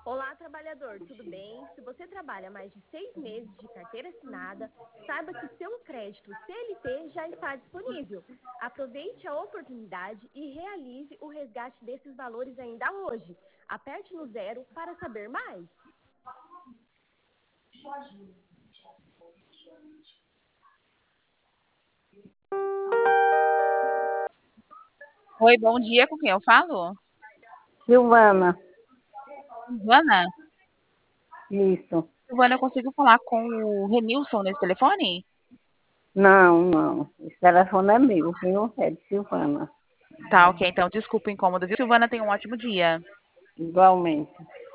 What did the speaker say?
Olá, trabalhador, tudo bem? Se você trabalha mais de 6 meses de carteira assinada, saiba que seu crédito CLT já está disponível. Aproveite a oportunidade e realize o resgate desses valores ainda hoje. Aperte no 0 para saber mais. Oi, bom dia. Com quem eu falo? Silvana, Silvana? isso. Silvana, eu consigo falar com o Renilson nesse telefone? Não. Esse telefone é meu, viu? É de Silvana. Tá, ok. Então, desculpa o incômodo, viu? Silvana, tenha um ótimo dia. Igualmente.